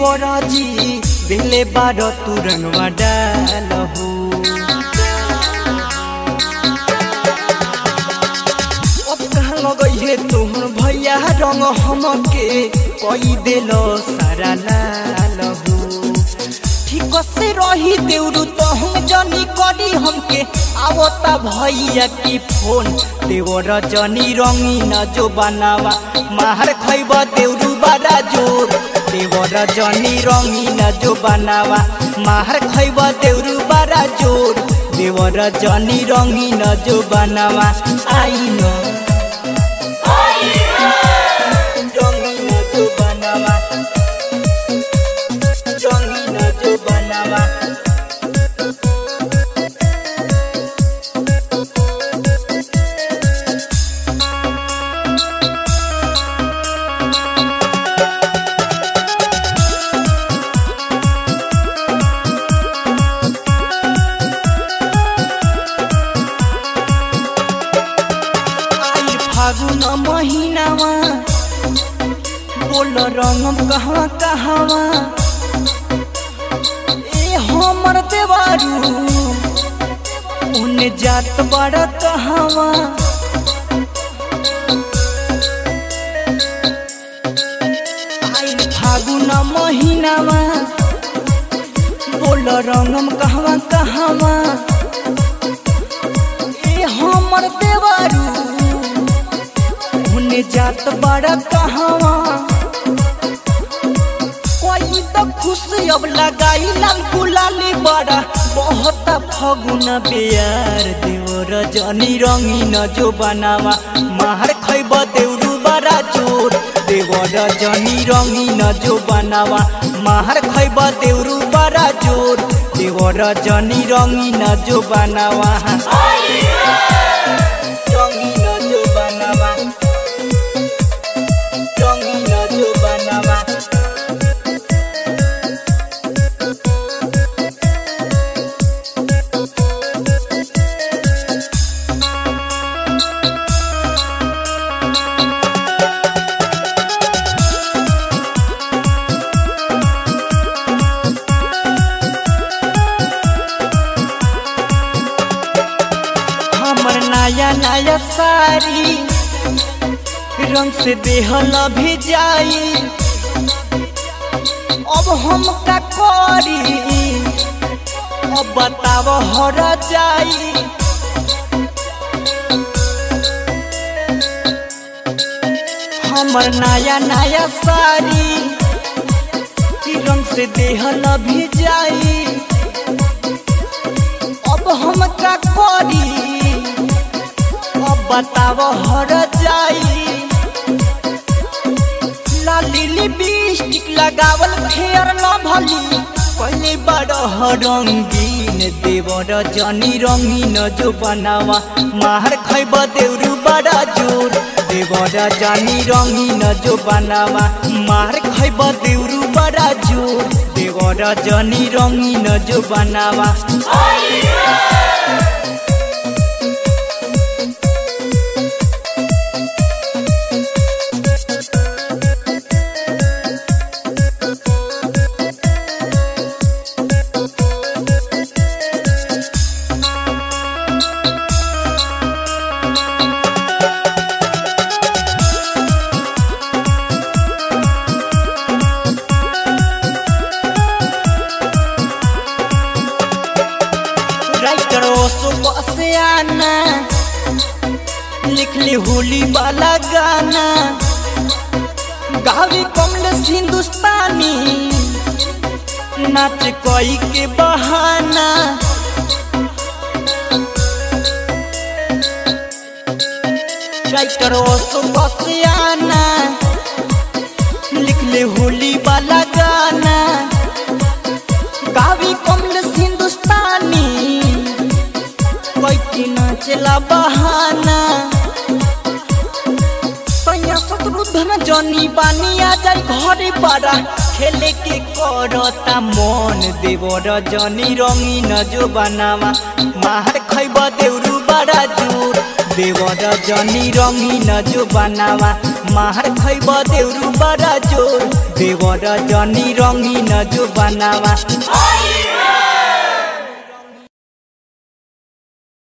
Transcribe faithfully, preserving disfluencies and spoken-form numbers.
देवराजी बेले बार तुरंगवा डालहु अब कहाँ लगई है तुहर भैया रंग हमके कई देलो सारा लालहु ठीक से रही देउरु तो हम जनी करी हमके आवता भैया की फोन देवर जनी रंगीन जो बनावा मार खैब देउरु बड़ा जोर देवर जनी रंगीन जो बनावा मार खैब देउरु बड़ा जोर देवर जनी रंगीन जो बनावा आइन रंगीन जो बनावा रंगीन जो बनावा फागुन महीनावा बोल रंग कहवा कहवा ए हमर देवारू उन्हें जात बड़ा कहवा फागुन महीनावा बोल रंग कहवा कहवा ए हमर देवारू जात बड़ा कहवा कोई तो खुश अब लगाई लाल गुलाली बड़ा बहुत फगुन बेयार देवर जनी रंगीन जो बनावा मार खैब देउरु बड़ा जोर देवर जनी रंगीन जो बनावा मार खैब देउरु बड़ा जोर देवर जनी रंगीन जो बनावा रंगीन जो बनावा नया नया साड़ी रंग से देहल भी जाई अब हम का करी अब बताव हर जाई हमर नया नया साड़ी रंग से देहल भी जाई अब हम का करी बताव हर जाई लाली लिपस्टिक लगावल फेयर लभली पहले बड़ा रंगीन देवर जनी रंगीन जो बनावा मार खैब देउरु बड़ा जोर देवर जनी रंगीन जो बनावा मार खैब देउरु बड़ा जोर देवर जनी रंगीन जो बनावा से आना लिख ले होली वाला गाना गावी कमल हिंदुस्तानी नाच कोई के बहाना राइटर से आना लिख ले होली वाला गाना गावी कमल हिंदुस्तानी कोई नाचला बहाना शत्रुधन जनी बानी आ जाए घरे बड़ा खेले के करता मन देवर जनी रंगीन जो बनावा मार खैब देउरु बड़ा जोर देवर जनी रंगीन जो बनावा मार खैब देउरू बड़ा जोर देवर जनी रंगीन जो बनावा।